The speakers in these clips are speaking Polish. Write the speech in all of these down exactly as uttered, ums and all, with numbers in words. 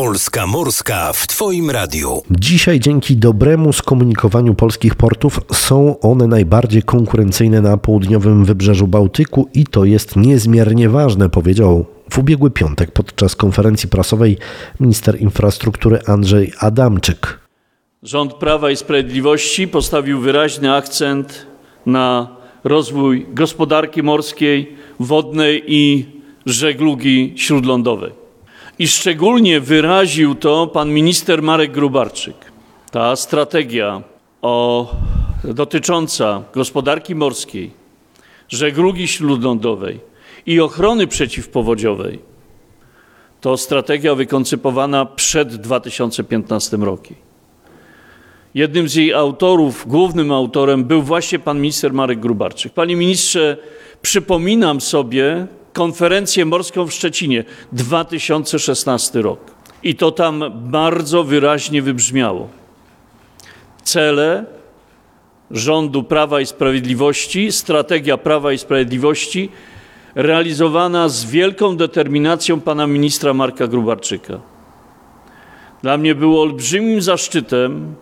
Polska Morska w Twoim radiu. Dzisiaj dzięki dobremu skomunikowaniu polskich portów są one najbardziej konkurencyjne na południowym wybrzeżu Bałtyku i to jest niezmiernie ważne, powiedział w ubiegły piątek podczas konferencji prasowej minister infrastruktury Andrzej Adamczyk. Rząd Prawa i Sprawiedliwości postawił wyraźny akcent na rozwój gospodarki morskiej, wodnej i żeglugi śródlądowej. I szczególnie wyraził to pan minister Marek Gróbarczyk. Ta strategia o, dotycząca gospodarki morskiej, żeglugi śródlądowej i ochrony przeciwpowodziowej to strategia wykoncypowana przed dwa tysiące piętnastym rokiem. Jednym z jej autorów, głównym autorem był właśnie pan minister Marek Gróbarczyk. Panie ministrze, przypominam sobie konferencję morską w Szczecinie, dwa tysiące szesnasty rok. I to tam bardzo wyraźnie wybrzmiało. Cele rządu Prawa i Sprawiedliwości, strategia Prawa i Sprawiedliwości realizowana z wielką determinacją pana ministra Marka Gróbarczyka. Dla mnie było olbrzymim zaszczytem,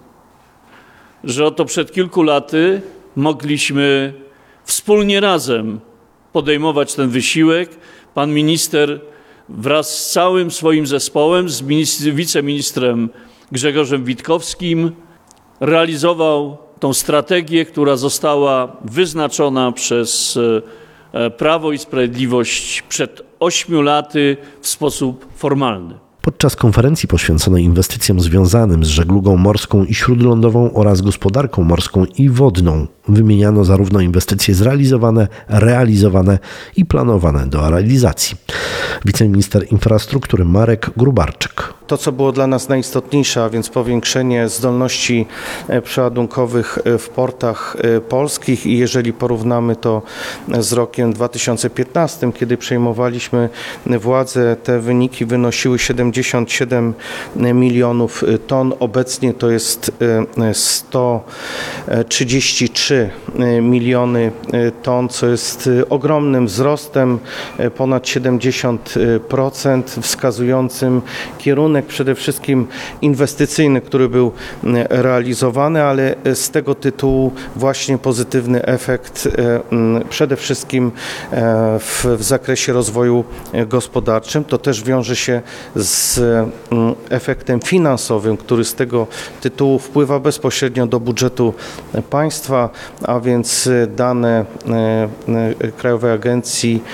że oto przed kilku laty mogliśmy wspólnie razem podejmować ten wysiłek. Pan minister wraz z całym swoim zespołem, z ministr, wiceministrem Grzegorzem Witkowskim realizował tą strategię, która została wyznaczona przez Prawo i Sprawiedliwość przed ośmiu laty w sposób formalny. Podczas konferencji poświęconej inwestycjom związanym z żeglugą morską i śródlądową oraz gospodarką morską i wodną wymieniano zarówno inwestycje zrealizowane, realizowane i planowane do realizacji. Wiceminister infrastruktury Marek Gróbarczyk. To, co było dla nas najistotniejsze, a więc powiększenie zdolności przeładunkowych w portach polskich i jeżeli porównamy to z rokiem dwa tysiące piętnastym, kiedy przejmowaliśmy władzę, te wyniki wynosiły siedemdziesiąt siedem milionów ton. Obecnie to jest sto trzydzieści trzy miliony ton, co jest ogromnym wzrostem, ponad siedemdziesiąt procent, wskazującym kierunek przede wszystkim inwestycyjny, który był realizowany, ale z tego tytułu właśnie pozytywny efekt przede wszystkim w, w zakresie rozwoju gospodarczym. To też wiąże się z efektem finansowym, który z tego tytułu wpływa bezpośrednio do budżetu państwa, a więc dane Krajowej Agencji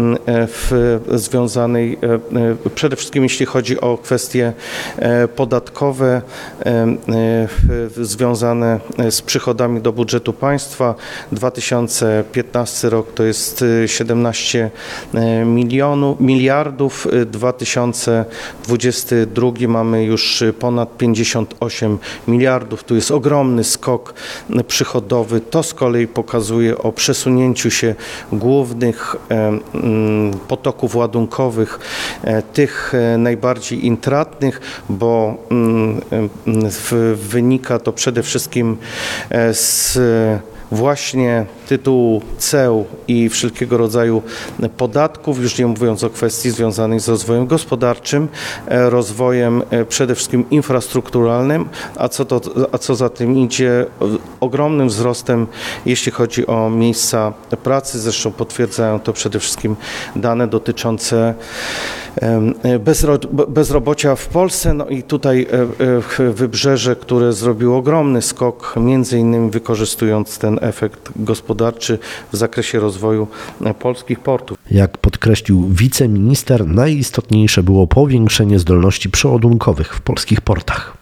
w związanej przede wszystkim jeśli chodzi o kwestie podatkowe związane z przychodami do budżetu państwa. dwa tysiące piętnasty rok to jest siedemnaście milionów, miliardów, dwa tysiące dwudziesty drugi mamy już ponad pięćdziesiąt osiem miliardów. Tu jest ogromny skok przychodowy. To z kolei pokazuje o przesunięciu się głównych potoków ładunkowych, tych najbardziej intratnych, bo wynika to przede wszystkim z właśnie tytułu ceł i wszelkiego rodzaju podatków, już nie mówiąc o kwestii związanej z rozwojem gospodarczym, rozwojem przede wszystkim infrastrukturalnym, a co, to, a co za tym idzie, ogromnym wzrostem, jeśli chodzi o miejsca pracy. Zresztą potwierdzają to przede wszystkim dane dotyczące bezro, bezrobocia w Polsce. No i tutaj wybrzeże, które zrobiło ogromny skok, między innymi wykorzystując ten efekt gospodarczy w zakresie rozwoju polskich portów. Jak podkreślił wiceminister, najistotniejsze było powiększenie zdolności przeładunkowych w polskich portach.